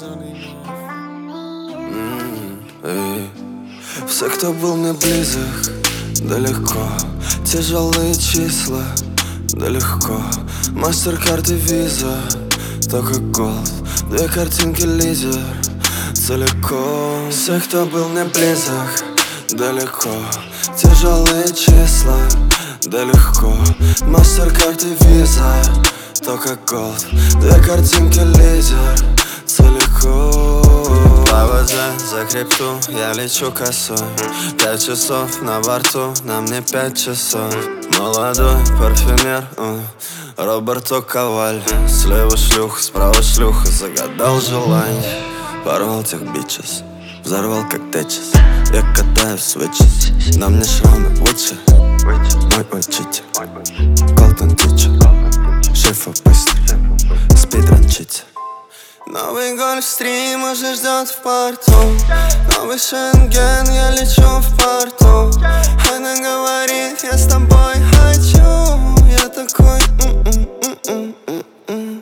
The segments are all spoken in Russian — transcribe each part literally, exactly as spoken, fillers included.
Эй, все, кто был мне близок, да легко. Тяжелые числа, да легко. Мастеркард и виза, только голд. Две картинки лидер, целиком. Все, кто был мне близок, да легко. Тяжелые числа, да легко. Мастеркард и виза, только голд. Две картинки лидер, целиком. По воде за крипту я лечу косой. Пять часов на борту, на мне пять часов. Молодой парфюмер, uh, Роберто Коваль. Слева шлюха, справа шлюха, загадал желание. Порвал тех бичес, взорвал как течес. Я катаю свечес, на мне шрамы Уитчи. Мой учитель, Колтон Тичер. Шефа быстро, спидран читер. Новый гольфстрим уже ждет в порту. Новый Шенген, я лечу в порту. Она говорит, я с тобой хочу. Я такой м-м-м-м-м.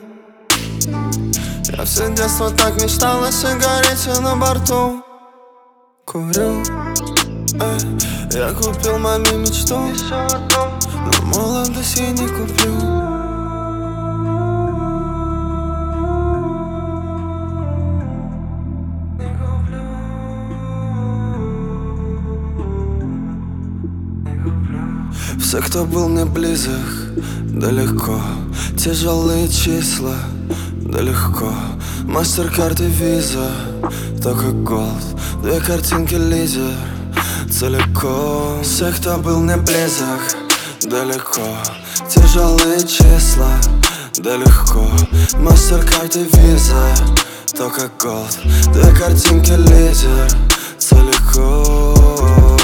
Я все детство так мечтал о сигарете на борту. Курю, эй, я купил маме мечту, но молодость я не куплю. Все, кто был мне близок, да легко. Тяжелые числа, да легко. Мастеркард и виза, только голд. Две картинки лидер, целиком. Все, кто был мне близок, да легко. Тяжелые числа, да легко. Мастеркард и виза, только голд. Две картинки лидер, целиком.